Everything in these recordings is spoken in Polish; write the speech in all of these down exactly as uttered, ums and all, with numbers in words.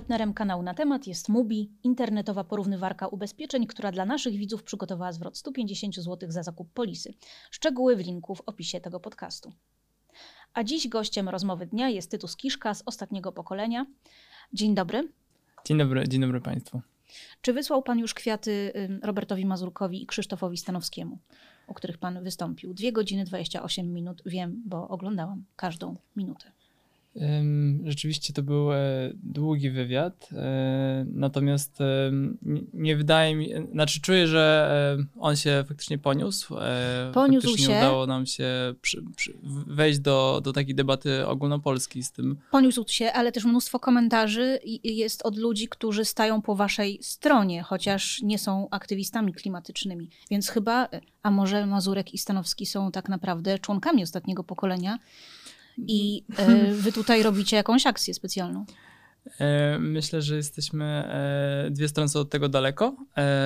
Partnerem kanału Na Temat jest Mubi, internetowa porównywarka ubezpieczeń, która dla naszych widzów przygotowała zwrot sto pięćdziesiąt złotych za zakup polisy. Szczegóły w linku w opisie tego podcastu. A dziś gościem rozmowy dnia jest Tytus Kiszka z Ostatniego Pokolenia. Dzień dobry. Dzień dobry, dzień dobry Państwu. Czy wysłał Pan już kwiaty Robertowi Mazurkowi i Krzysztofowi Stanowskiemu, o których Pan wystąpił? Dwie godziny dwadzieścia osiem minut. Wiem, bo oglądałam każdą minutę. Rzeczywiście to był długi wywiad, natomiast nie wydaje mi, znaczy czuję, że on się faktycznie poniósł. Poniósł faktycznie się. Udało nam się przy, przy, wejść do, do takiej debaty ogólnopolskiej z tym. Poniósł się, ale też mnóstwo komentarzy jest od ludzi, którzy stają po waszej stronie, chociaż nie są aktywistami klimatycznymi. Więc chyba, a może Mazurek i Stanowski są tak naprawdę członkami Ostatniego Pokolenia i y, wy tutaj robicie jakąś akcję specjalną. Myślę, że jesteśmy dwie strony są od tego daleko,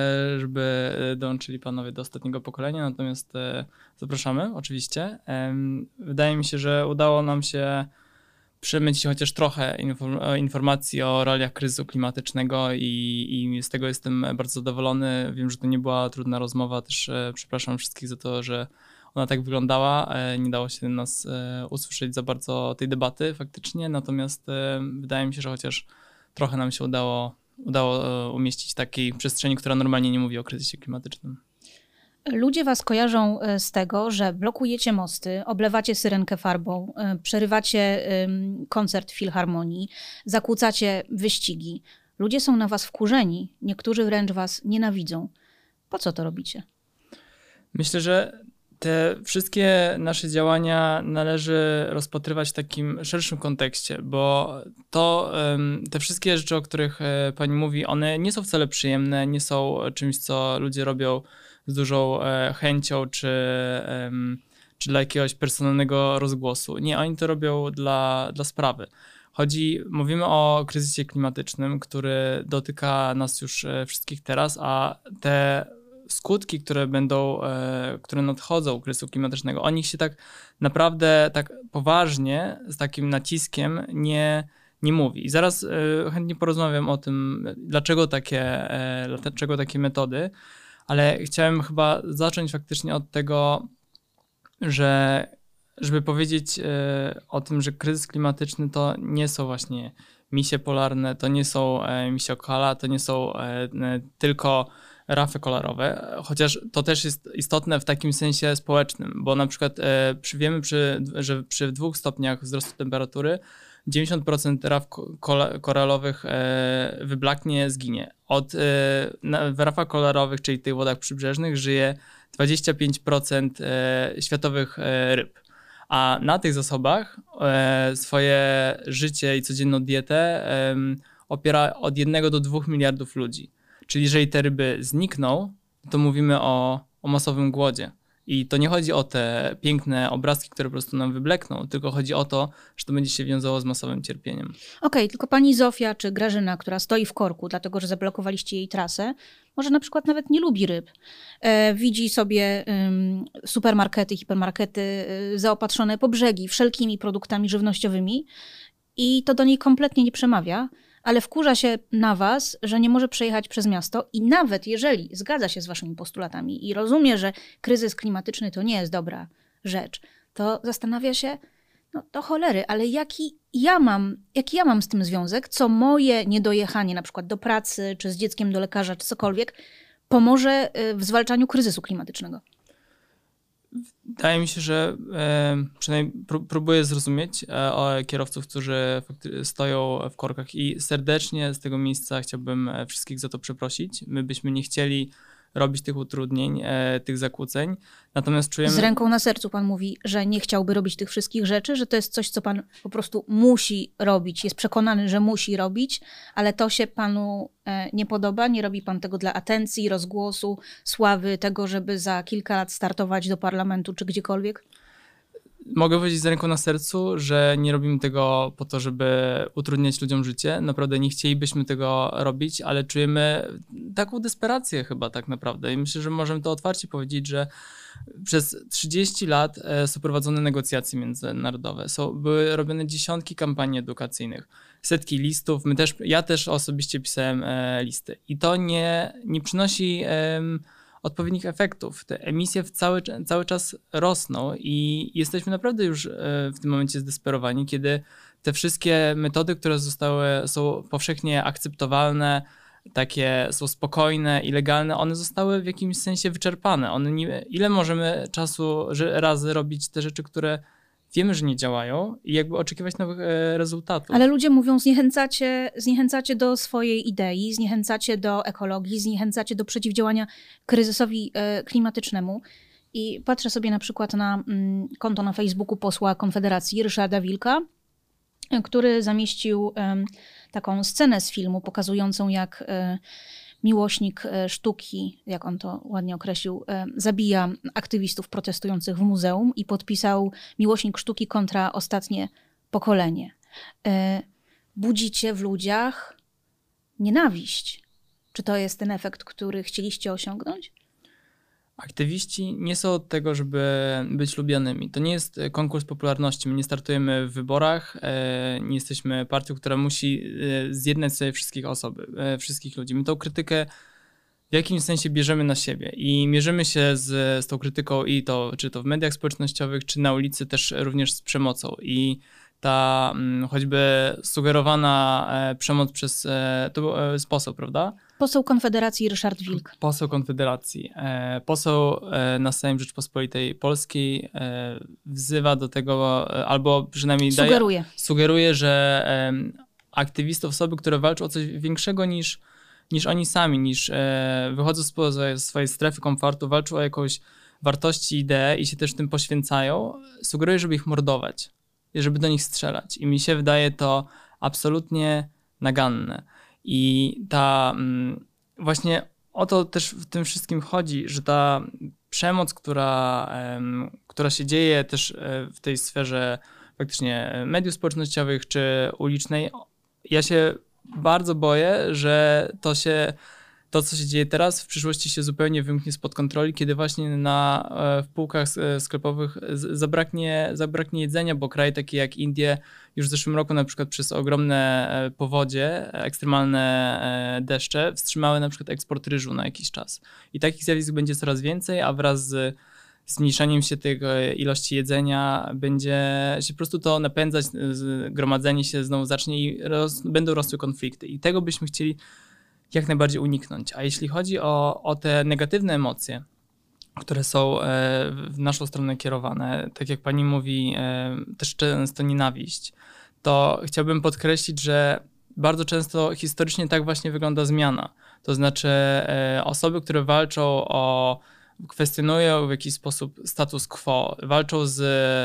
żeby dołączyli panowie do Ostatniego Pokolenia, natomiast zapraszamy oczywiście. Wydaje mi się, że udało nam się przemycić chociaż trochę informacji o realiach kryzysu klimatycznego i, i z tego jestem bardzo zadowolony. Wiem, że to nie była trudna rozmowa, też przepraszam wszystkich za to, że ona tak wyglądała, nie dało się nas usłyszeć za bardzo tej debaty faktycznie, natomiast wydaje mi się, że chociaż trochę nam się udało, udało umieścić takiej przestrzeni, która normalnie nie mówi o kryzysie klimatycznym. Ludzie was kojarzą z tego, że blokujecie mosty, oblewacie syrenkę farbą, przerywacie koncert Filharmonii, zakłócacie wyścigi. Ludzie są na was wkurzeni, niektórzy wręcz was nienawidzą. Po co to robicie? Myślę, że te wszystkie nasze działania należy rozpatrywać w takim szerszym kontekście, bo to, te wszystkie rzeczy, o których pani mówi, one nie są wcale przyjemne, nie są czymś, co ludzie robią z dużą chęcią, czy, czy dla jakiegoś personalnego rozgłosu. Nie, oni to robią dla, dla sprawy. Chodzi, mówimy o kryzysie klimatycznym, który dotyka nas już wszystkich teraz, a te skutki, które będą, e, które nadchodzą kryzysu klimatycznego, o nich się tak naprawdę tak poważnie, z takim naciskiem nie, nie mówi. I zaraz e, chętnie porozmawiam o tym, dlaczego takie, e, dlaczego takie metody, ale chciałem chyba zacząć faktycznie od tego, że żeby powiedzieć e, o tym, że kryzys klimatyczny to nie są właśnie misje polarne, to nie są e, misje Oakala, to nie są e, e, tylko rafy kolorowe, chociaż to też jest istotne w takim sensie społecznym, bo na przykład e, przy, wiemy, przy, że przy dwóch stopniach wzrostu temperatury dziewięćdziesiąt procent raf koralowych e, wyblaknie, zginie. Od, e, na, w rafach kolorowych, czyli tych wodach przybrzeżnych, żyje dwadzieścia pięć procent e, światowych e, ryb. A na tych zasobach e, swoje życie i codzienną dietę e, opiera od jednego do dwóch miliardów ludzi. Czyli jeżeli te ryby znikną, to mówimy o, o masowym głodzie. I to nie chodzi o te piękne obrazki, które po prostu nam wyblekną, tylko chodzi o to, że to będzie się wiązało z masowym cierpieniem. Okej, okay, tylko pani Zofia czy Grażyna, która stoi w korku, dlatego że zablokowaliście jej trasę, może na przykład nawet nie lubi ryb. E, widzi sobie ym, supermarkety, hipermarkety y, zaopatrzone po brzegi wszelkimi produktami żywnościowymi i to do niej kompletnie nie przemawia. Ale wkurza się na was, że nie może przejechać przez miasto i nawet jeżeli zgadza się z waszymi postulatami i rozumie, że kryzys klimatyczny to nie jest dobra rzecz, to zastanawia się, no to cholery, ale jaki ja mam, jaki ja mam z tym związek, co moje niedojechanie na przykład do pracy, czy z dzieckiem do lekarza, czy cokolwiek, pomoże w zwalczaniu kryzysu klimatycznego. Wydaje mi się, że e, przynajmniej pró- próbuję zrozumieć e, o kierowców, którzy fakty- stoją w korkach i serdecznie z tego miejsca chciałbym wszystkich za to przeprosić. My byśmy nie chcieli robić tych utrudnień, e, tych zakłóceń, natomiast czujemy... Z ręką na sercu pan mówi, że nie chciałby robić tych wszystkich rzeczy, że to jest coś, co pan po prostu musi robić, jest przekonany, że musi robić, ale to się panu e, nie podoba, nie robi pan tego dla atencji, rozgłosu, sławy, tego, żeby za kilka lat startować do parlamentu czy gdziekolwiek? mogę powiedzieć z ręką na sercu, że nie robimy tego po to, żeby utrudniać ludziom życie. Naprawdę nie chcielibyśmy tego robić, ale czujemy taką desperację chyba tak naprawdę. I myślę, że możemy to otwarcie powiedzieć, że przez trzydzieści lat są prowadzone negocjacje międzynarodowe. Są, były robione dziesiątki kampanii edukacyjnych, setki listów. My też, ja też osobiście pisałem e, listy. I to nie, nie przynosi e, odpowiednich efektów. Te emisje w cały, cały czas rosną i jesteśmy naprawdę już e, w tym momencie zdesperowani, kiedy te wszystkie metody, które zostały, są powszechnie akceptowalne, takie są spokojne i legalne, one zostały w jakimś sensie wyczerpane. One nie, ile możemy czasu że, razy robić te rzeczy, które wiemy, że nie działają i jakby oczekiwać nowych e, rezultatów. Ale ludzie mówią, zniechęcacie, zniechęcacie do swojej idei, zniechęcacie do ekologii, zniechęcacie do przeciwdziałania kryzysowi e, klimatycznemu. I patrzę sobie na przykład na mm, konto na Facebooku posła Konfederacji Ryszarda Wilka, e, który zamieścił e, taką scenę z filmu pokazującą, jak e, miłośnik e, sztuki, jak on to ładnie określił, e, zabija aktywistów protestujących w muzeum i podpisał miłośnik sztuki kontra ostatnie pokolenie. E, budzicie w ludziach nienawiść. Czy to jest ten efekt, który chcieliście osiągnąć? Aktywiści nie są od tego, żeby być lubianymi. To nie jest konkurs popularności. My nie startujemy w wyborach, nie jesteśmy partią, która musi zjednać sobie wszystkich osób, wszystkich ludzi. My tą krytykę w jakimś sensie bierzemy na siebie i mierzymy się z, z tą krytyką i to, czy to w mediach społecznościowych, czy na ulicy też również z przemocą. I ta mm, choćby sugerowana e, przemoc przez, e, to był e, sposób, prawda? Poseł Konfederacji Ryszard Wilk. Poseł Konfederacji. E, poseł e, na Sejm Rzeczpospolitej Polskiej e, wzywa do tego, e, albo przynajmniej daje, Sugeruje. sugeruje, że e, aktywistów, osoby, które walczą o coś większego niż, niż oni sami, niż e, wychodzą ze swojej strefy komfortu, walczą o jakąś wartości, ideę i się też tym poświęcają, sugeruje, żeby ich mordować. Żeby do nich strzelać. I mi się wydaje to absolutnie naganne. I ta mm, właśnie o to też w tym wszystkim chodzi, że ta przemoc, która, em, która się dzieje też w tej sferze faktycznie mediów społecznościowych czy ulicznej, ja się bardzo boję, że to się to, co się dzieje teraz, w przyszłości się zupełnie wymknie spod kontroli, kiedy właśnie na, w półkach sklepowych zabraknie, zabraknie jedzenia, bo kraje takie jak Indie już w zeszłym roku na przykład przez ogromne powodzie, ekstremalne deszcze wstrzymały na przykład eksport ryżu na jakiś czas. I takich zjawisk będzie coraz więcej, a wraz z zmniejszaniem się tej ilości jedzenia będzie się po prostu to napędzać, gromadzenie się znowu zacznie i roz, będą rosły konflikty. I tego byśmy chcieli jak najbardziej uniknąć. A jeśli chodzi o, o te negatywne emocje, które są w naszą stronę kierowane, tak jak pani mówi, też często nienawiść, to chciałbym podkreślić, że bardzo często historycznie tak właśnie wygląda zmiana. To znaczy osoby, które walczą o, kwestionują w jakiś sposób status quo, walczą z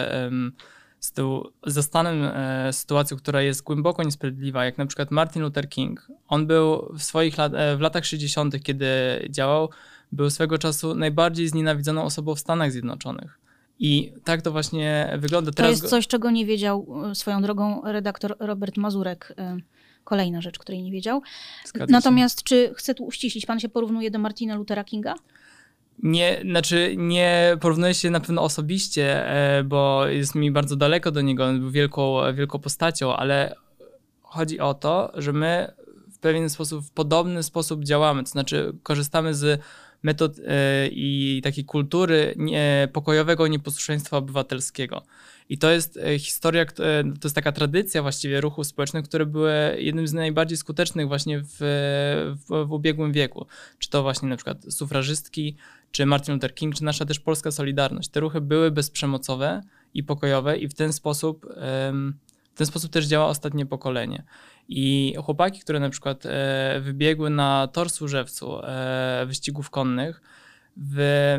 z tą, ze stanem e, sytuacją, która jest głęboko niesprawiedliwa, jak na przykład Martin Luther King. On był w swoich lat, e, w latach sześćdziesiątych, kiedy działał, był swego czasu najbardziej znienawidzoną osobą w Stanach Zjednoczonych. I tak to właśnie wygląda. To Teraz jest go... coś, czego nie wiedział swoją drogą redaktor Robert Mazurek. E, kolejna rzecz, której nie wiedział. Zgadza Natomiast się. czy chcę tu uściślić, pan się porównuje do Martina Luthera Kinga? Nie, znaczy nie porównuję się na pewno osobiście, bo jest mi bardzo daleko do niego, on był wielką, wielką postacią, ale chodzi o to, że my w pewien sposób, w podobny sposób działamy, to znaczy korzystamy z metod i takiej kultury nie, pokojowego nieposłuszeństwa obywatelskiego. I to jest historia, to jest taka tradycja właściwie ruchów społecznych, które były jednym z najbardziej skutecznych właśnie w, w, w ubiegłym wieku. Czy to właśnie na przykład sufrażystki, czy Martin Luther King, czy nasza też polska Solidarność. Te ruchy były bezprzemocowe i pokojowe i w ten sposób, w ten sposób też działa ostatnie pokolenie. I chłopaki, które na przykład wybiegły na tor Służewcu wyścigów konnych, w,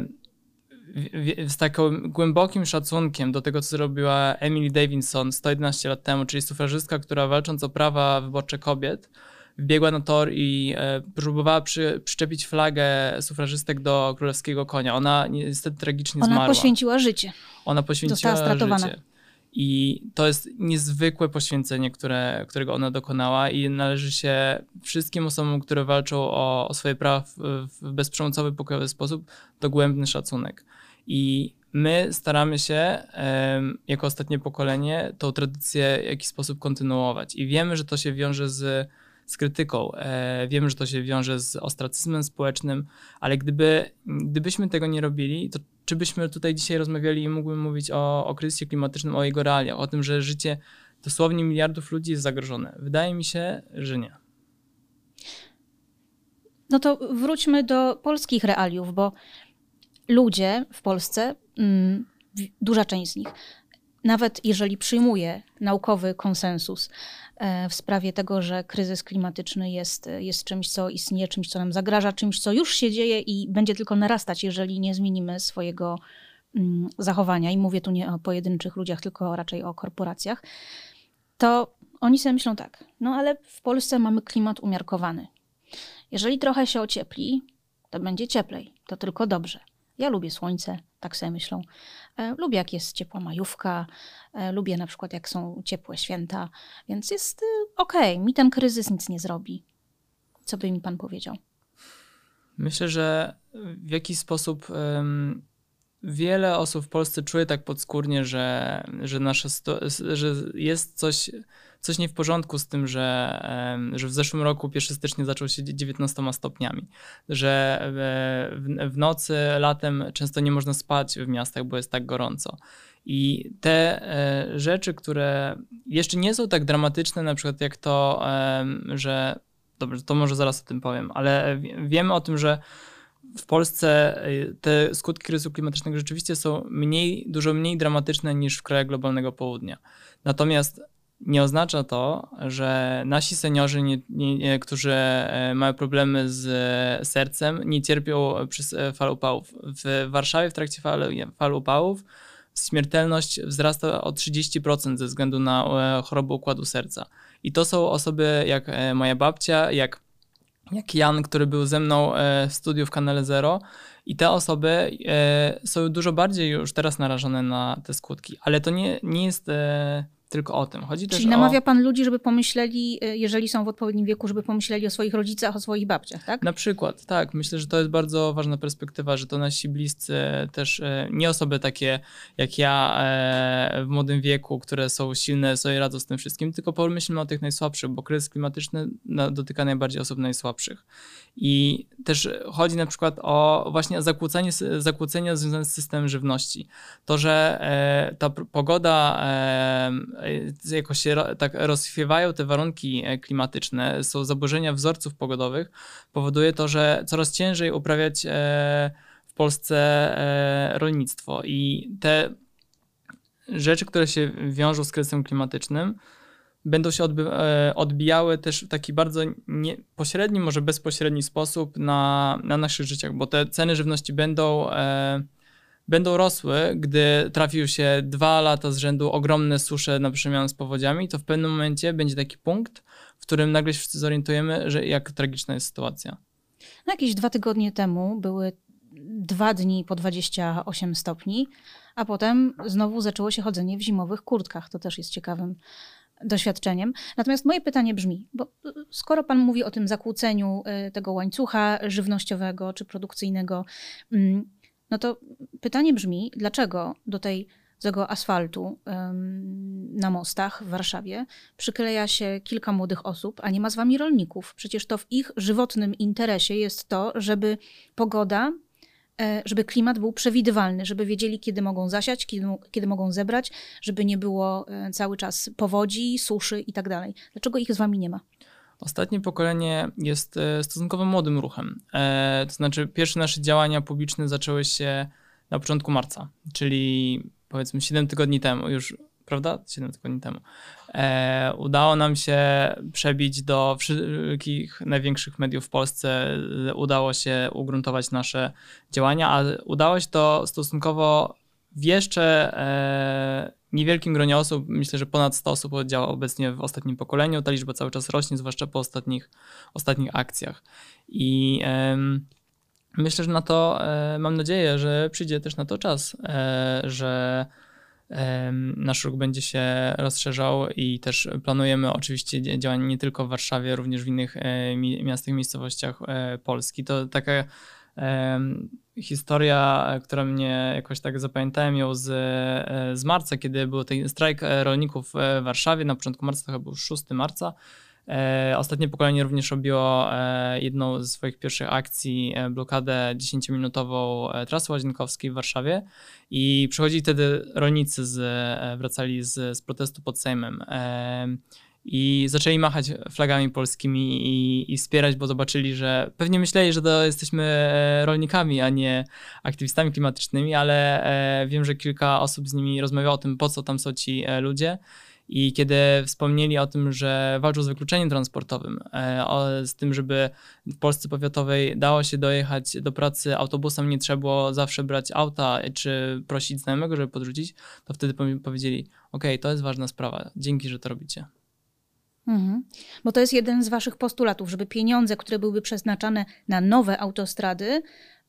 w, z takim głębokim szacunkiem do tego, co zrobiła Emily Davidson sto jedenaście lat temu, czyli sufrażystka, która walcząc o prawa wyborcze kobiet, wbiegła na tor i e, próbowała przy, przyczepić flagę sufrażystek do królewskiego konia. Ona niestety tragicznie Ona zmarła. poświęciła życie. Ona poświęciła Została stratowana. życie. I to jest niezwykłe poświęcenie, które, którego ona dokonała i należy się wszystkim osobom, które walczą o, o swoje prawa w, w bezprzemocowy, pokojowy sposób, dogłębny szacunek. I my staramy się um, jako ostatnie pokolenie tą tradycję w jakiś sposób kontynuować. I wiemy, że to się wiąże z, z krytyką, e, wiemy, że to się wiąże z ostracyzmem społecznym, ale gdyby, gdybyśmy tego nie robili, to czy byśmy tutaj dzisiaj rozmawiali i mógłbym mówić o, o kryzysie klimatycznym, o jego realiach, o tym, że życie dosłownie miliardów ludzi jest zagrożone? Wydaje mi się, że nie. No to wróćmy do polskich realiów, bo ludzie w Polsce, mm, duża część z nich, nawet jeżeli przyjmuje naukowy konsensus w sprawie tego, że kryzys klimatyczny jest, jest czymś, co istnieje, czymś, co nam zagraża, czymś, co już się dzieje i będzie tylko narastać, jeżeli nie zmienimy swojego mm, zachowania. I mówię tu nie o pojedynczych ludziach, tylko raczej o korporacjach. To oni sobie myślą tak, no ale w Polsce mamy klimat umiarkowany. Jeżeli trochę się ociepli, to będzie cieplej. To tylko dobrze. Ja lubię słońce, tak sobie myślą. E, lubię, jak jest ciepła majówka, e, lubię na przykład, jak są ciepłe święta, więc jest e, okej, okay. Mi ten kryzys nic nie zrobi. Co by mi pan powiedział? Myślę, że w jakiś sposób um, wiele osób w Polsce czuje tak podskórnie, że, że, nasze sto- że jest coś, coś nie w porządku z tym, że, um, że w zeszłym roku pierwszego stycznia zaczął się dziewiętnastoma stopniami, że w, w nocy, latem często nie można spać w miastach, bo jest tak gorąco. I te e, rzeczy, które jeszcze nie są tak dramatyczne, na przykład jak to, e, że dobrze, to może zaraz o tym powiem, ale wiemy o tym, że w Polsce te skutki kryzysu klimatycznego rzeczywiście są mniej, dużo mniej dramatyczne niż w krajach globalnego południa. Natomiast nie oznacza to, że nasi seniorzy, nie, nie, którzy mają problemy z sercem, nie cierpią przez fal upałów. W Warszawie w trakcie fal, fal upałów śmiertelność wzrasta o trzydzieści procent ze względu na chorobę układu serca. I to są osoby jak moja babcia, jak, jak Jan, który był ze mną w studiu w Kanale Zero. I te osoby są dużo bardziej już teraz narażone na te skutki. Ale to nie, nie jest tylko o tym. Chodzi Czyli też namawia o... pan ludzi, żeby pomyśleli, jeżeli są w odpowiednim wieku, żeby pomyśleli o swoich rodzicach, o swoich babciach, tak? Na przykład, tak. Myślę, że to jest bardzo ważna perspektywa, że to nasi bliscy też, nie osoby takie jak ja w młodym wieku, które są silne, sobie radzą z tym wszystkim, tylko pomyślmy o tych najsłabszych, bo kryzys klimatyczny dotyka najbardziej osób najsłabszych. I też chodzi na przykład o właśnie zakłócenie, zakłócenia związane z systemem żywności. To, że ta pogoda jakoś się tak rozchwiewają te warunki klimatyczne, są zaburzenia wzorców pogodowych, powoduje to, że coraz ciężej uprawiać w Polsce rolnictwo i te rzeczy, które się wiążą z kryzysem klimatycznym, będą się odby- odbijały też w taki bardzo nie, pośredni, może bezpośredni sposób na, na naszych życiach, bo te ceny żywności będą będą rosły, gdy trafił się dwa lata z rzędu ogromne susze na przemian z powodziami, to w pewnym momencie będzie taki punkt, w którym nagle się wszyscy zorientujemy, że jak tragiczna jest sytuacja. No jakieś dwa tygodnie temu były dwa dni po dwadzieścia osiem stopni, a potem znowu zaczęło się chodzenie w zimowych kurtkach. To też jest ciekawym doświadczeniem. Natomiast moje pytanie brzmi, bo skoro pan mówi o tym zakłóceniu tego łańcucha żywnościowego czy produkcyjnego, no to pytanie brzmi, dlaczego do tej, tego asfaltu ym, na mostach w Warszawie przykleja się kilka młodych osób, a nie ma z wami rolników? Przecież to w ich żywotnym interesie jest to, żeby pogoda, y, żeby klimat był przewidywalny, żeby wiedzieli, kiedy mogą zasiać, kiedy, kiedy mogą zebrać, żeby nie było y, cały czas powodzi, suszy i tak dalej. Dlaczego ich z wami nie ma? Ostatnie pokolenie jest stosunkowo młodym ruchem. E, to znaczy pierwsze nasze działania publiczne zaczęły się na początku marca, czyli powiedzmy siedem tygodni temu już, prawda? siedem tygodni temu. E, udało nam się przebić do wszystkich największych mediów w Polsce, udało się ugruntować nasze działania, a udało się to stosunkowo w jeszcze e, niewielkim gronie osób, myślę, że ponad sto osób działa obecnie w ostatnim pokoleniu. Ta liczba cały czas rośnie, zwłaszcza po ostatnich, ostatnich akcjach. I e, myślę, że na to, e, mam nadzieję, że przyjdzie też na to czas, e, że e, nasz ruch będzie się rozszerzał i też planujemy oczywiście działania nie tylko w Warszawie, również w innych e, mi, miastach, miejscowościach e, Polski. To taka e, historia, która mnie jakoś tak zapamiętałem ją z, z marca, kiedy był ten strajk rolników w Warszawie, na początku marca, to chyba był szóstego marca. E, ostatnie pokolenie również robiło e, jedną z swoich pierwszych akcji, e, blokadę dziesięciominutową e, trasy łazienkowskiej w Warszawie i przychodzili wtedy rolnicy, z, e, wracali z, z protestu pod Sejmem e, i zaczęli machać flagami polskimi i, i wspierać, bo zobaczyli, że pewnie myśleli, że to jesteśmy rolnikami, a nie aktywistami klimatycznymi, ale e, wiem, że kilka osób z nimi rozmawiało o tym, po co tam są ci e, ludzie. I kiedy wspomnieli o tym, że walczą z wykluczeniem transportowym, o, z tym, żeby w Polsce powiatowej dało się dojechać do pracy autobusem, nie trzeba było zawsze brać auta czy prosić znajomego, żeby podrzucić, to wtedy powiedzieli, okej, to jest ważna sprawa, dzięki, że to robicie. Mhm. Bo to jest jeden z waszych postulatów, żeby pieniądze, które byłyby przeznaczane na nowe autostrady,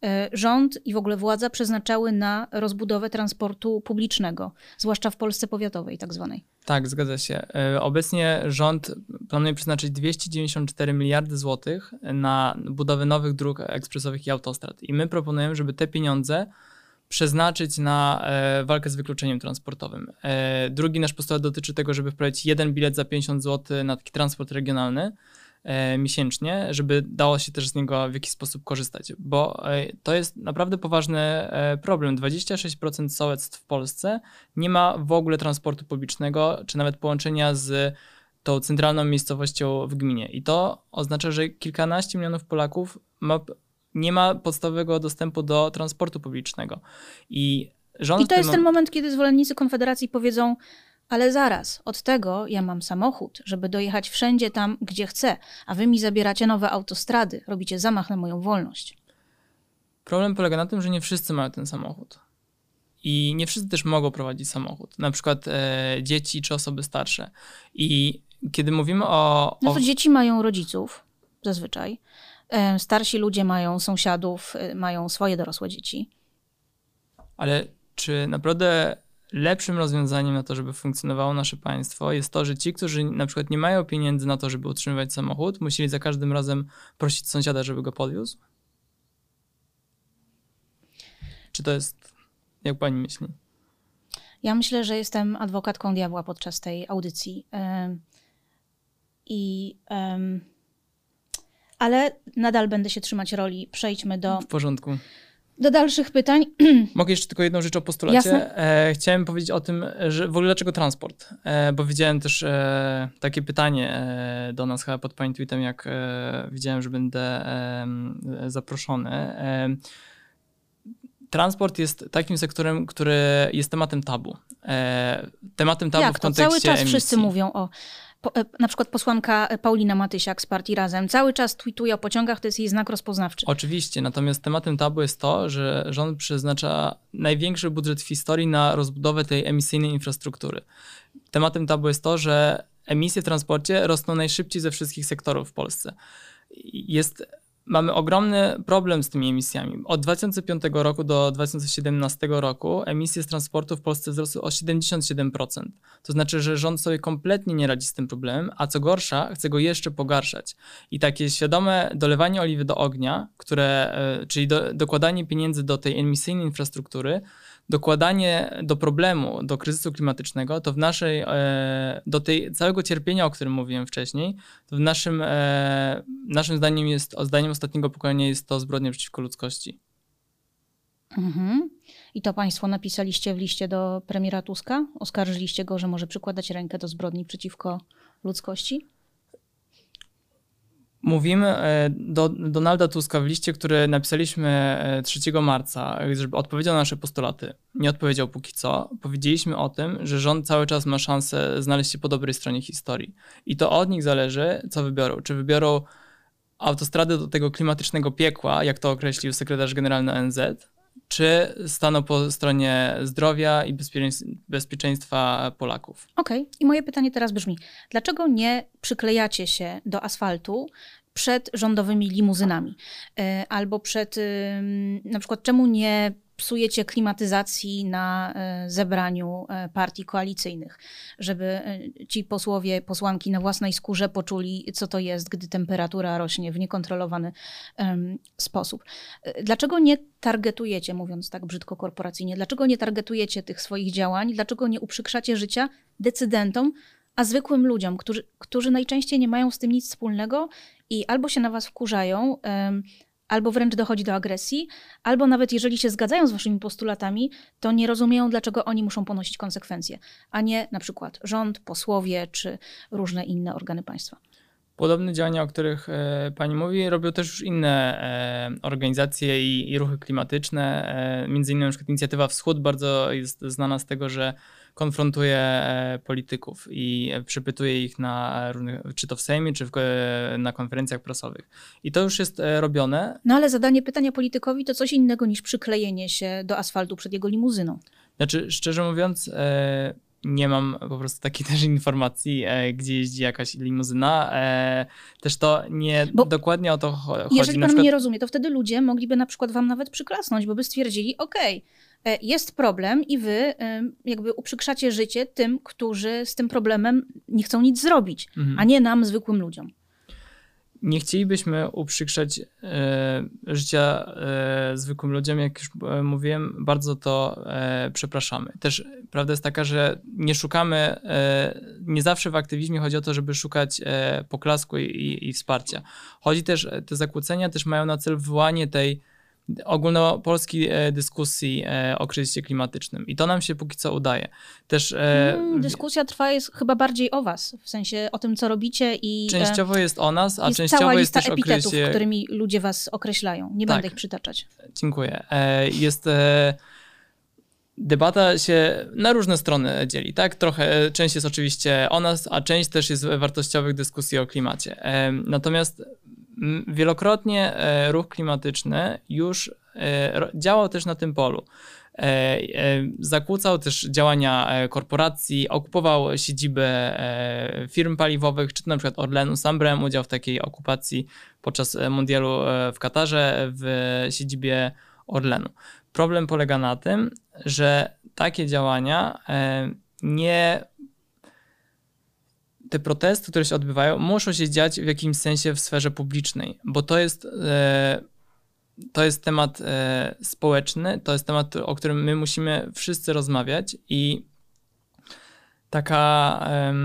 rząd i w ogóle władza przeznaczały na rozbudowę transportu publicznego, zwłaszcza w Polsce powiatowej tak zwanej. Tak, zgadza się. Obecnie rząd planuje przeznaczyć dwieście dziewięćdziesiąt cztery miliardy złotych na budowę nowych dróg ekspresowych i autostrad. I my proponujemy, żeby te pieniądze przeznaczyć na e, walkę z wykluczeniem transportowym. E, drugi nasz postulat dotyczy tego, żeby wprowadzić jeden bilet za pięćdziesiąt złotych na taki transport regionalny e, miesięcznie, żeby dało się też z niego w jakiś sposób korzystać, bo e, to jest naprawdę poważny e, problem. dwadzieścia sześć procent sołectw w Polsce nie ma w ogóle transportu publicznego, czy nawet połączenia z tą centralną miejscowością w gminie. I to oznacza, że kilkanaście milionów Polaków ma nie ma podstawowego dostępu do transportu publicznego. I, rząd I to jest mo- ten moment, kiedy zwolennicy Konfederacji powiedzą, ale zaraz, od tego ja mam samochód, żeby dojechać wszędzie tam, gdzie chcę, a wy mi zabieracie nowe autostrady, robicie zamach na moją wolność. Problem polega na tym, że nie wszyscy mają ten samochód. I nie wszyscy też mogą prowadzić samochód. Na przykład e, dzieci czy osoby starsze. I kiedy mówimy o... No to o... dzieci mają rodziców, zazwyczaj. Starsi ludzie mają sąsiadów, mają swoje dorosłe dzieci. Ale czy naprawdę lepszym rozwiązaniem na to, żeby funkcjonowało nasze państwo jest to, że ci, którzy na przykład nie mają pieniędzy na to, żeby utrzymywać samochód, musieli za każdym razem prosić sąsiada, żeby go podwiózł? Czy to jest, jak pani myśli? Ja myślę, że jestem adwokatką diabła podczas tej audycji. I... Um, ale nadal będę się trzymać roli. Przejdźmy do... W porządku. Do dalszych pytań. Mogę jeszcze tylko jedną rzecz o postulacie. Jasne. E, chciałem powiedzieć o tym, że w ogóle dlaczego transport? E, bo widziałem też e, takie pytanie e, do nas chyba pod pani tweetem, jak e, widziałem, że będę e, zaproszony. E, transport jest takim sektorem, który jest tematem tabu. E, tematem tabu jak w to? kontekście Cały czas emisji. wszyscy mówią o... Po, na przykład posłanka Paulina Matysiak z partii Razem cały czas tweetuje o pociągach, to jest jej znak rozpoznawczy. Oczywiście, natomiast tematem tabu jest to, że rząd przeznacza największy budżet w historii na rozbudowę tej emisyjnej infrastruktury. Tematem tabu jest to, że emisje w transporcie rosną najszybciej ze wszystkich sektorów w Polsce. Jest, mamy ogromny problem z tymi emisjami. Od dwa tysiące piątego roku do dwa tysiące siedemnastego roku emisje z transportu w Polsce wzrosły o siedemdziesiąt siedem procent. To znaczy, że rząd sobie kompletnie nie radzi z tym problemem, a co gorsza, chce go jeszcze pogarszać. I takie świadome dolewanie oliwy do ognia, które, czyli do, dokładanie pieniędzy do tej emisyjnej infrastruktury, dokładanie do problemu, do kryzysu klimatycznego, to w naszej, do tej całego cierpienia, o którym mówiłem wcześniej, to w naszym, naszym zdaniem jest, zdaniem ostatniego pokolenia jest to zbrodnia przeciwko ludzkości. Mhm. I to państwo napisaliście w liście do premiera Tuska? Oskarżyliście go, że może przykładać rękę do zbrodni przeciwko ludzkości? Mówimy do Donalda Tuska w liście, który napisaliśmy trzeciego marca, żeby odpowiedział na nasze postulaty. Nie odpowiedział póki co. Powiedzieliśmy o tym, że rząd cały czas ma szansę znaleźć się po dobrej stronie historii. I to od nich zależy, co wybiorą. Czy wybiorą autostradę do tego klimatycznego piekła, jak to określił sekretarz generalny O N Z, czy staną po stronie zdrowia i bezpieczeństwa Polaków. Okej. Okay. I moje pytanie teraz brzmi, dlaczego nie przyklejacie się do asfaltu przed rządowymi limuzynami? Albo przed, na przykład, czemu nie psujecie klimatyzacji na zebraniu partii koalicyjnych, żeby ci posłowie, posłanki na własnej skórze poczuli, co to jest, gdy temperatura rośnie w niekontrolowany um, sposób. Dlaczego nie targetujecie, mówiąc tak brzydko korporacyjnie, dlaczego nie targetujecie tych swoich działań, dlaczego nie uprzykrzacie życia decydentom, a zwykłym ludziom, którzy, którzy najczęściej nie mają z tym nic wspólnego i albo się na was wkurzają, um, albo wręcz dochodzi do agresji, albo nawet jeżeli się zgadzają z waszymi postulatami, to nie rozumieją, dlaczego oni muszą ponosić konsekwencje, a nie na przykład rząd, posłowie czy różne inne organy państwa. Podobne działania, o których e, pani mówi, robią też już inne e, organizacje i, i ruchy klimatyczne. E, między innymi na przykład Inicjatywa Wschód bardzo jest znana z tego, że konfrontuje e, polityków i przypytuje ich na różnych, czy to w Sejmie, czy w, e, na konferencjach prasowych. I to już jest e, robione. No ale zadanie pytania politykowi to coś innego niż przyklejenie się do asfaltu przed jego limuzyną. Znaczy, szczerze mówiąc, e, nie mam po prostu takiej też informacji, e, gdzie jeździ jakaś limuzyna. E, też to nie bo dokładnie o to chodzi. Jeżeli pan przykład... nie rozumie, to wtedy ludzie mogliby na przykład wam nawet przyklasnąć, bo by stwierdzili, okej, okay, jest problem i wy jakby uprzykrzacie życie tym, którzy z tym problemem nie chcą nic zrobić, mhm. a nie nam, zwykłym ludziom. Nie chcielibyśmy uprzykrzać e, życia e, zwykłym ludziom, jak już e, mówiłem, bardzo to e, przepraszamy. Też prawda jest taka, że nie szukamy, e, nie zawsze w aktywizmie chodzi o to, żeby szukać e, poklasku i, i wsparcia. Chodzi też, te zakłócenia też mają na celu wywołanie tej ogólnopolskiej dyskusji o kryzysie klimatycznym. I to nam się póki co udaje. Też, hmm, dyskusja trwa jest chyba bardziej o was, w sensie o tym, co robicie i... Częściowo jest o nas, a jest częściowo cała jest lista też epitetów, o kryzysie... którymi ludzie was określają. Nie tak. będę ich przytaczać. Dziękuję. Jest... Debata się na różne strony dzieli, tak? Trochę, część jest oczywiście o nas, a część też jest wartościowych dyskusji o klimacie. Natomiast wielokrotnie ruch klimatyczny już działał też na tym polu. Zakłócał też działania korporacji, okupował siedziby firm paliwowych, czy to na przykład Orlenu. Sam brałem udział w takiej okupacji podczas mundialu w Katarze w siedzibie Orlenu. Problem polega na tym, że takie działania nie... Te protesty, które się odbywają, muszą się dziać w jakimś sensie w sferze publicznej, bo to jest, to jest temat społeczny, to jest temat, o którym my musimy wszyscy rozmawiać i taka...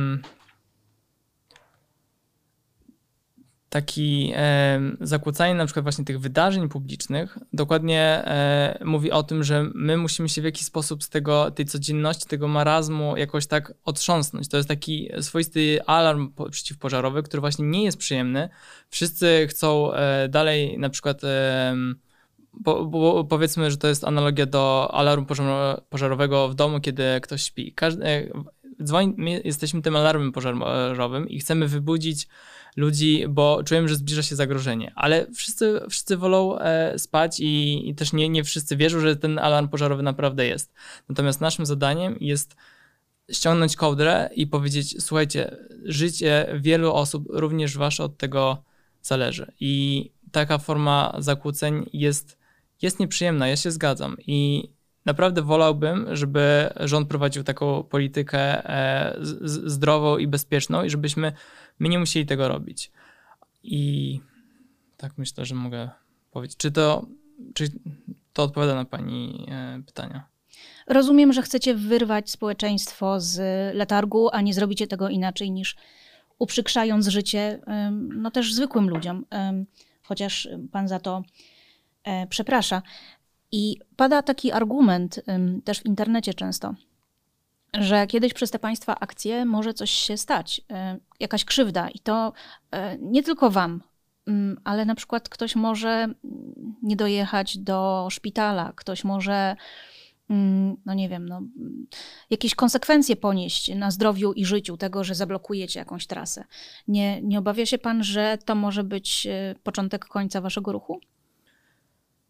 Taki e, zakłócanie na przykład właśnie tych wydarzeń publicznych dokładnie e, mówi o tym, że my musimy się w jakiś sposób z tego, tej codzienności, tego marazmu jakoś tak otrząsnąć. To jest taki swoisty alarm po, przeciwpożarowy, który właśnie nie jest przyjemny. Wszyscy chcą e, dalej na przykład e, po, po, powiedzmy, że to jest analogia do alarmu pożarowego w domu, kiedy ktoś śpi. Każdy, e, dzwoni, my jesteśmy tym alarmem pożarowym i chcemy wybudzić ludzi, bo czujemy, że zbliża się zagrożenie, ale wszyscy, wszyscy wolą e, spać i, i też nie, nie wszyscy wierzą, że ten alarm pożarowy naprawdę jest. Natomiast naszym zadaniem jest ściągnąć kołdrę i powiedzieć, słuchajcie, życie wielu osób, również wasze, od tego zależy. I taka forma zakłóceń jest, jest nieprzyjemna, ja się zgadzam. I naprawdę wolałbym, żeby rząd prowadził taką politykę e, z, zdrową i bezpieczną i żebyśmy my nie musieli tego robić. I tak myślę, że mogę powiedzieć. Czy to, czy to odpowiada na pani e, pytania? Rozumiem, że chcecie wyrwać społeczeństwo z letargu, a nie zrobicie tego inaczej niż uprzykrzając życie no też zwykłym ludziom, chociaż pan za to e, przeprasza. I pada taki argument ym, też w internecie często, że kiedyś przez te państwa akcje może coś się stać, y, jakaś krzywda i to y, nie tylko wam, y, ale na przykład ktoś może nie dojechać do szpitala, ktoś może, y, no nie wiem, no, jakieś konsekwencje ponieść na zdrowiu i życiu tego, że zablokujecie jakąś trasę. Nie, nie obawia się pan, że to może być y, początek końca waszego ruchu?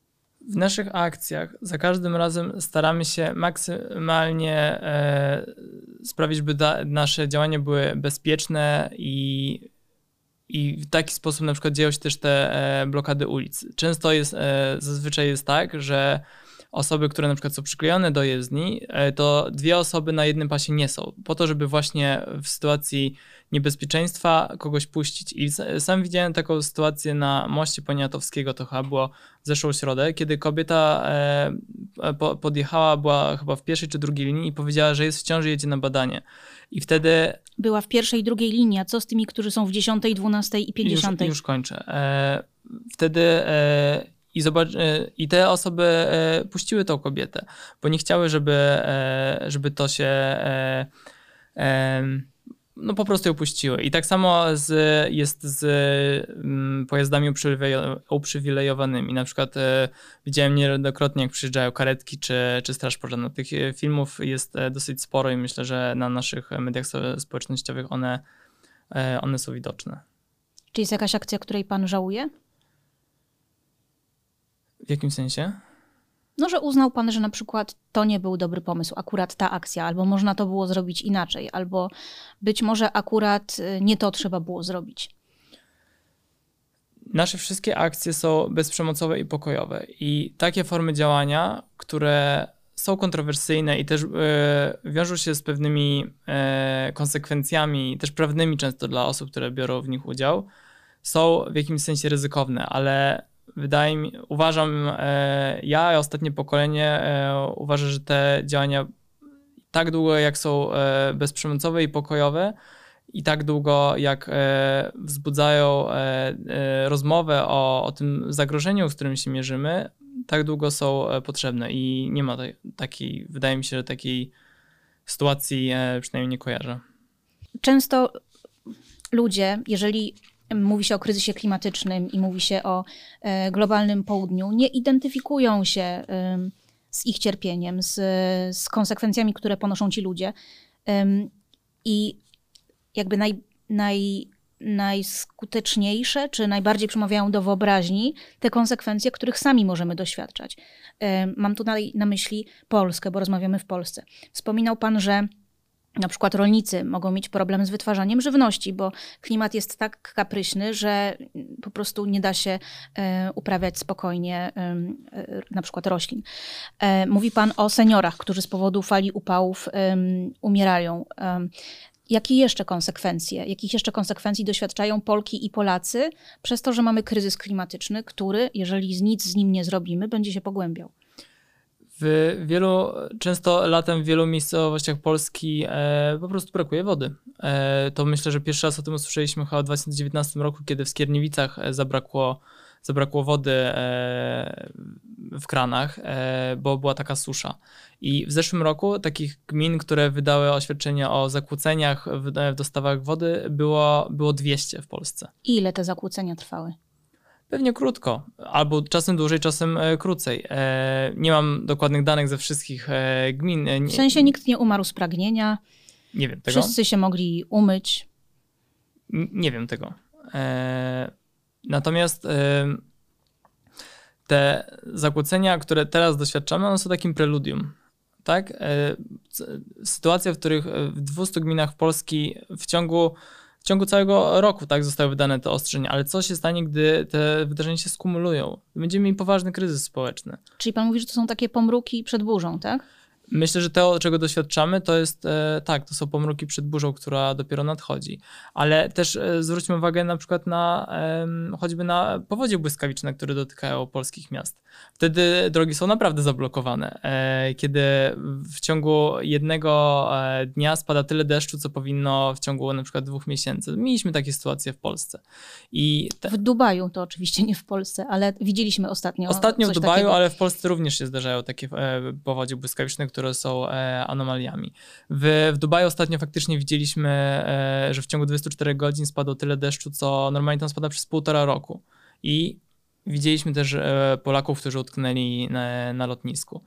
W naszych akcjach za każdym razem staramy się maksymalnie e, sprawić, by da, nasze działania były bezpieczne i, i w taki sposób na przykład dzieją się też te e, blokady ulic. Często jest, e, zazwyczaj jest tak, że osoby, które na przykład są przyklejone do jezdni, e, to dwie osoby na jednym pasie nie są, po to, żeby właśnie w sytuacji niebezpieczeństwa kogoś puścić. I sam widziałem taką sytuację na moście Poniatowskiego, to chyba było w zeszłą środę, kiedy kobieta e, po, podjechała, była chyba w pierwszej czy drugiej linii i powiedziała, że jest w ciąży, jedzie na badanie. I wtedy... Była w pierwszej i drugiej linii, a co z tymi, którzy są w dziesiątej, dwunastej i pięćdziesiątej? Już, już kończę. E, wtedy... E, I, zobacz, I te osoby e, puściły tą kobietę, bo nie chciały, żeby, e, żeby to się e, e, no po prostu ją puściły. I tak samo z, jest z m, pojazdami uprzywilejo, uprzywilejowanymi. Na przykład e, widziałem niejednokrotnie, jak przyjeżdżają karetki czy, czy straż pożarna. Tych filmów jest dosyć sporo i myślę, że na naszych mediach społecznościowych one, e, one są widoczne. Czy jest jakaś akcja, której pan żałuje? W jakim sensie? No, że uznał pan, że na przykład to nie był dobry pomysł, akurat ta akcja, albo można to było zrobić inaczej, albo być może akurat nie to trzeba było zrobić. Nasze wszystkie akcje są bezprzemocowe i pokojowe i takie formy działania, które są kontrowersyjne i też e, wiążą się z pewnymi e, konsekwencjami, też prawnymi często dla osób, które biorą w nich udział, są w jakimś sensie ryzykowne, ale wydaje mi, uważam, e, ja i ostatnie pokolenie e, uważa, że te działania tak długo jak są e, bezprzemocowe i pokojowe i tak długo jak e, wzbudzają e, e, rozmowę o, o tym zagrożeniu, z którym się mierzymy, tak długo są e, potrzebne i nie ma tej, takiej, wydaje mi się, że takiej sytuacji e, przynajmniej nie kojarzę. Często ludzie, jeżeli mówi się o kryzysie klimatycznym i mówi się o e, globalnym południu, nie identyfikują się e, z ich cierpieniem, z, z konsekwencjami, które ponoszą ci ludzie. E, I jakby naj, naj, najskuteczniejsze, czy najbardziej przemawiają do wyobraźni te konsekwencje, których sami możemy doświadczać. E, mam tu na, na myśli Polskę, bo rozmawiamy w Polsce. Wspominał pan, że na przykład rolnicy mogą mieć problem z wytwarzaniem żywności, bo klimat jest tak kapryśny, że po prostu nie da się e, uprawiać spokojnie e, na przykład roślin. E, mówi pan o seniorach, którzy z powodu fali upałów e, umierają. E, jakie jeszcze konsekwencje, jakich jeszcze konsekwencji doświadczają Polki i Polacy przez to, że mamy kryzys klimatyczny, który, jeżeli nic z nim nie zrobimy, będzie się pogłębiał? W wielu, często latem w wielu miejscowościach Polski e, po prostu brakuje wody. E, to myślę, że pierwszy raz o tym usłyszeliśmy chyba w dwa tysiące dziewiętnastym roku, kiedy w Skierniewicach zabrakło, zabrakło wody e, w kranach, e, bo była taka susza. I w zeszłym roku takich gmin, które wydały oświadczenia o zakłóceniach w, w dostawach wody było, było dwieście w Polsce. I ile te zakłócenia trwały? Pewnie krótko, albo czasem dłużej, czasem krócej. Nie mam dokładnych danych ze wszystkich gmin. Nie, w sensie nikt nie umarł z pragnienia? Nie wiem tego. Wszyscy się mogli umyć? Nie wiem tego. Natomiast te zakłócenia, które teraz doświadczamy, one są takim preludium. Tak? Sytuacja, w których w dwustu gminach Polski w ciągu W ciągu całego roku tak zostały wydane te ostrzeżenia, ale co się stanie, gdy te wydarzenia się skumulują? Będziemy mieli poważny kryzys społeczny. Czyli pan mówi, że to są takie pomruki przed burzą, tak? Myślę, że to, czego doświadczamy, to jest, e, tak, to są pomruki przed burzą, która dopiero nadchodzi. Ale też e, zwróćmy uwagę na przykład na e, choćby na powodzie błyskawiczne, które dotykają polskich miast. Wtedy drogi są naprawdę zablokowane. E, kiedy w ciągu jednego e, dnia spada tyle deszczu, co powinno w ciągu na przykład dwóch miesięcy. Mieliśmy takie sytuacje w Polsce. I te... W Dubaju, to oczywiście nie w Polsce, ale widzieliśmy ostatnio Ostatnio coś w Dubaju, takiego. Ale w Polsce również się zdarzają takie e, powodzie błyskawiczne, które są e, anomaliami. W, w Dubaju ostatnio faktycznie widzieliśmy, e, że w ciągu dwudziestu czterech godzin spadło tyle deszczu, co normalnie tam spada przez półtora roku. I widzieliśmy też e, Polaków, którzy utknęli na, na lotnisku.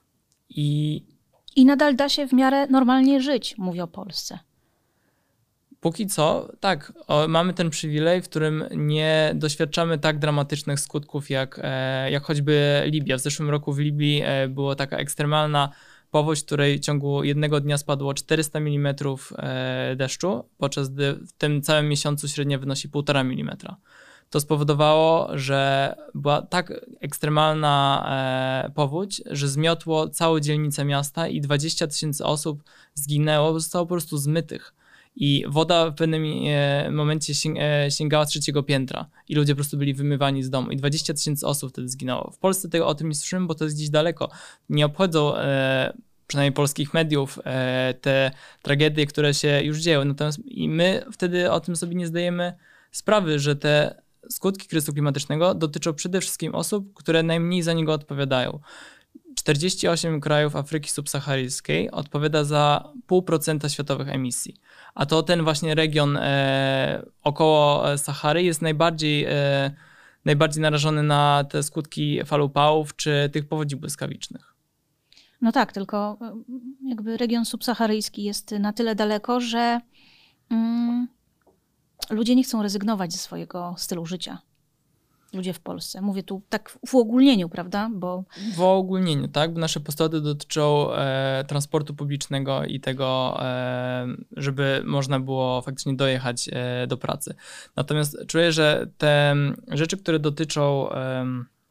I... I nadal da się w miarę normalnie żyć, mówię o Polsce. póki co, tak, o, mamy ten przywilej, w którym nie doświadczamy tak dramatycznych skutków jak, e, jak choćby Libia. W zeszłym roku w Libii e, była taka ekstremalna powódź, w której w ciągu jednego dnia spadło czterysta milimetrów e, deszczu, podczas gdy w tym całym miesiącu średnia wynosi półtora milimetra. To spowodowało, że była tak ekstremalna e, powódź, że zmiotło całą dzielnicę miasta i dwadzieścia tysięcy osób zginęło, zostało po prostu zmytych. I woda w pewnym e, momencie sięg, e, sięgała trzeciego piętra i ludzie po prostu byli wymywani z domu i dwadzieścia tysięcy osób wtedy zginęło. W Polsce tego o tym nie słyszymy, bo to jest gdzieś daleko. Nie obchodzą e, przynajmniej polskich mediów e, te tragedie, które się już dzieją. Natomiast i my wtedy o tym sobie nie zdajemy sprawy, że te skutki kryzysu klimatycznego dotyczą przede wszystkim osób, które najmniej za niego odpowiadają. czterdzieści osiem krajów Afryki subsaharyjskiej odpowiada za pół procenta światowych emisji. A to ten właśnie region e, około Sahary jest najbardziej, e, najbardziej narażony na te skutki fal upałów czy tych powodzi błyskawicznych. No tak, tylko jakby region subsaharyjski jest na tyle daleko, że mm, ludzie nie chcą rezygnować ze swojego stylu życia. Ludzie w Polsce. Mówię tu tak w uogólnieniu, prawda? Bo... W uogólnieniu, tak? Bo nasze postulaty dotyczą e, transportu publicznego i tego, e, żeby można było faktycznie dojechać e, do pracy. Natomiast czuję, że te rzeczy, które dotyczą e,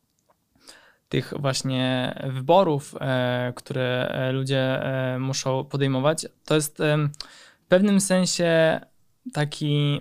tych właśnie wyborów, e, które ludzie e, muszą podejmować, to jest e, w pewnym sensie taki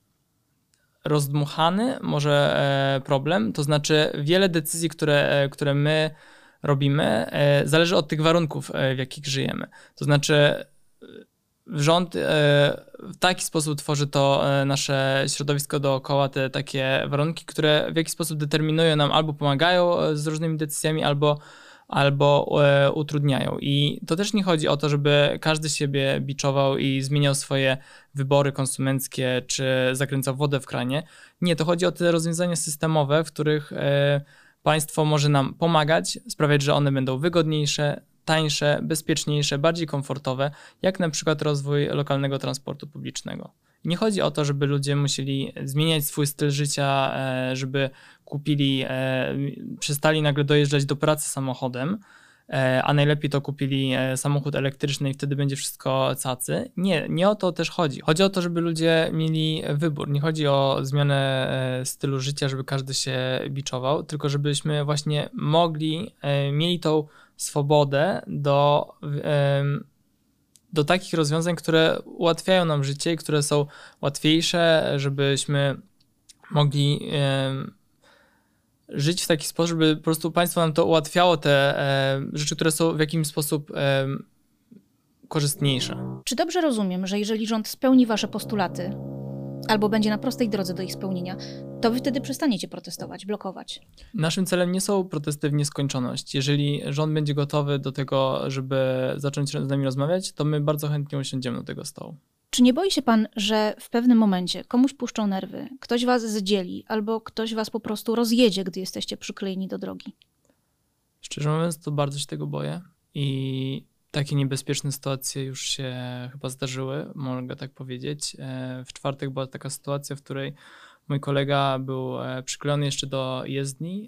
rozdmuchany może e, problem, to znaczy wiele decyzji, które, e, które my robimy, e, zależy od tych warunków, e, w jakich żyjemy. To znaczy rząd e, w taki sposób tworzy to e, nasze środowisko dookoła, te takie warunki, które w jakiś sposób determinują nam albo pomagają z różnymi decyzjami, albo albo e, utrudniają. I to też nie chodzi o to, żeby każdy siebie biczował i zmieniał swoje wybory konsumenckie, czy zakręcał wodę w kranie. Nie, to chodzi o te rozwiązania systemowe, w których e, państwo może nam pomagać, sprawiać, że one będą wygodniejsze, tańsze, bezpieczniejsze, bardziej komfortowe, jak na przykład rozwój lokalnego transportu publicznego. Nie chodzi o to, żeby ludzie musieli zmieniać swój styl życia, żeby kupili, przestali nagle dojeżdżać do pracy samochodem, a najlepiej to kupili samochód elektryczny i wtedy będzie wszystko cacy. Nie, nie o to też chodzi. Chodzi o to, żeby ludzie mieli wybór. Nie chodzi o zmianę stylu życia, żeby każdy się biczował, tylko żebyśmy właśnie mogli, mieli tą swobodę do do takich rozwiązań, które ułatwiają nam życie i które są łatwiejsze, żebyśmy mogli e, żyć w taki sposób, żeby po prostu państwo nam to ułatwiało, te e, rzeczy, które są w jakiś sposób e, korzystniejsze. Czy dobrze rozumiem, że jeżeli rząd spełni wasze postulaty albo będzie na prostej drodze do ich spełnienia, to wy wtedy przestaniecie protestować, blokować? Naszym celem nie są protesty w nieskończoność. Jeżeli rząd będzie gotowy do tego, żeby zacząć z nami rozmawiać, to my bardzo chętnie usiądziemy do tego stołu. Czy nie boi się pan, że w pewnym momencie komuś puszczą nerwy, ktoś was zdzieli albo ktoś was po prostu rozjedzie, gdy jesteście przyklejeni do drogi? Szczerze mówiąc, to bardzo się tego boję i takie niebezpieczne sytuacje już się chyba zdarzyły, mogę tak powiedzieć. W czwartek była taka sytuacja, w której mój kolega był przyklejony jeszcze do jezdni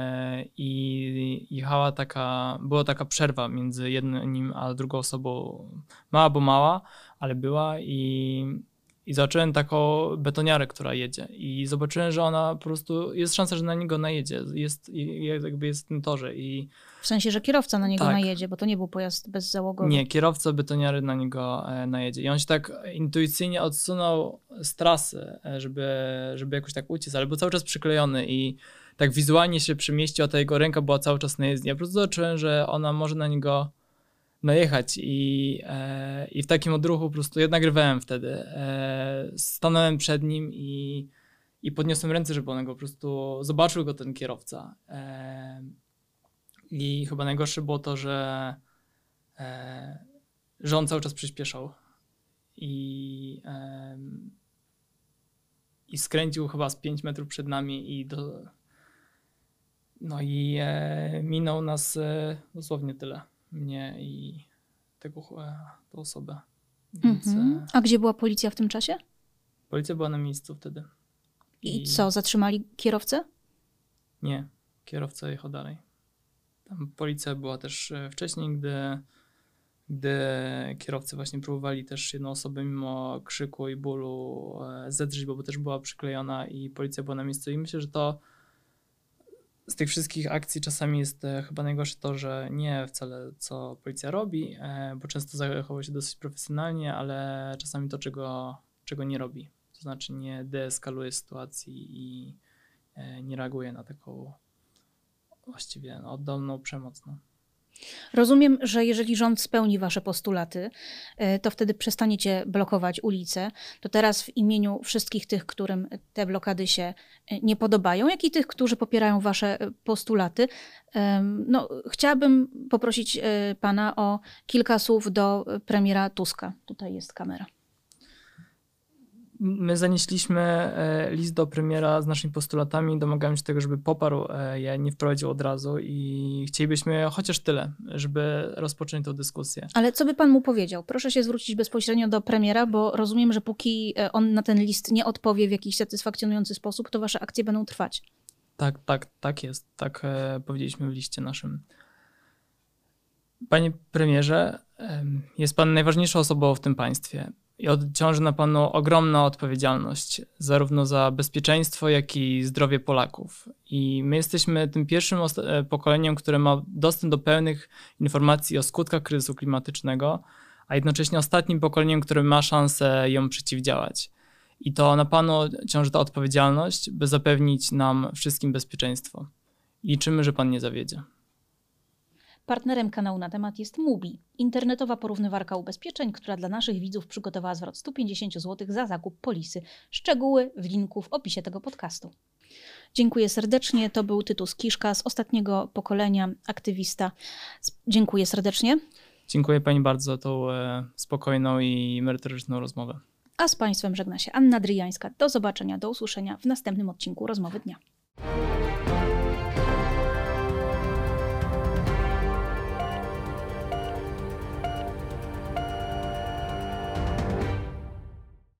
i jechała taka, była taka przerwa między jednym a drugą osobą, mała bo mała, ale była i, i zobaczyłem taką betoniarę, która jedzie i zobaczyłem, że ona po prostu, jest szansa, że na niego najedzie, jest, jakby jest w tym torze. I w sensie, że kierowca na niego tak. najedzie, bo to nie był pojazd bezzałogowy. Nie, kierowca betoniary na niego najedzie. I on się tak intuicyjnie odsunął z trasy, żeby, żeby jakoś tak uciec, ale był cały czas przyklejony i tak wizualnie się przemieścił, a ta jego ręka była cały czas na jezdni. Ja po prostu zobaczyłem, że ona może na niego najechać i, e, i w takim odruchu po prostu, ja nagrywałem wtedy, e, stanąłem przed nim i, i podniosłem ręce, żeby on go po prostu, zobaczył go ten kierowca. E, I chyba najgorsze było to, że, e, że on cały czas przyspieszał i, e, i skręcił chyba z pięć metrów przed nami i do, no i e, minął nas e, dosłownie tyle, mnie i tego, e, tę osobę. Więc, mhm. A gdzie była policja w tym czasie? Policja była na miejscu wtedy. I, I co, zatrzymali kierowcę? Nie, kierowca jechał dalej. Tam policja była też wcześniej, gdy, gdy kierowcy właśnie próbowali też jedną osobę mimo krzyku i bólu zedrzeć, bo też była przyklejona i policja była na miejscu. I myślę, że to z tych wszystkich akcji czasami jest chyba najgorsze to, że nie wcale co policja robi, bo często zachowuje się dosyć profesjonalnie, ale czasami to, czego, czego nie robi. To znaczy nie deeskaluje sytuacji i nie reaguje na taką właściwie no, oddolną przemoc. No. Rozumiem, że jeżeli rząd spełni wasze postulaty, to wtedy przestaniecie blokować ulice. To teraz w imieniu wszystkich tych, którym te blokady się nie podobają, jak i tych, którzy popierają wasze postulaty, no, chciałabym poprosić pana o kilka słów do premiera Tuska. Tutaj jest kamera. My zanieśliśmy list do premiera z naszymi postulatami, domagamy się tego, żeby poparł je, nie wprowadził od razu i chcielibyśmy chociaż tyle, żeby rozpocząć tę dyskusję. Ale co by pan mu powiedział? Proszę się zwrócić bezpośrednio do premiera, bo rozumiem, że póki on na ten list nie odpowie w jakiś satysfakcjonujący sposób, to wasze akcje będą trwać. Tak, tak, tak jest. Tak e, powiedzieliśmy w liście naszym. Panie premierze, e, jest pan najważniejszą osobą w tym państwie. I ciąży na panu ogromna odpowiedzialność, zarówno za bezpieczeństwo, jak i zdrowie Polaków. I my jesteśmy tym pierwszym pokoleniem, które ma dostęp do pełnych informacji o skutkach kryzysu klimatycznego, a jednocześnie ostatnim pokoleniem, które ma szansę ją przeciwdziałać. I to na panu ciąży ta odpowiedzialność, by zapewnić nam wszystkim bezpieczeństwo. I liczymy, że pan nie zawiedzie. Partnerem kanału Na Temat jest Mubi, internetowa porównywarka ubezpieczeń, która dla naszych widzów przygotowała zwrot sto pięćdziesiąt złotych za zakup polisy. Szczegóły w linku w opisie tego podcastu. Dziękuję serdecznie. To był Tytus Kiszka z ostatniego pokolenia, aktywista. Dziękuję serdecznie. Dziękuję pani bardzo za tą e, spokojną i merytoryczną rozmowę. A z państwem żegna się Anna Dryjańska. Do zobaczenia, do usłyszenia w następnym odcinku Rozmowy Dnia.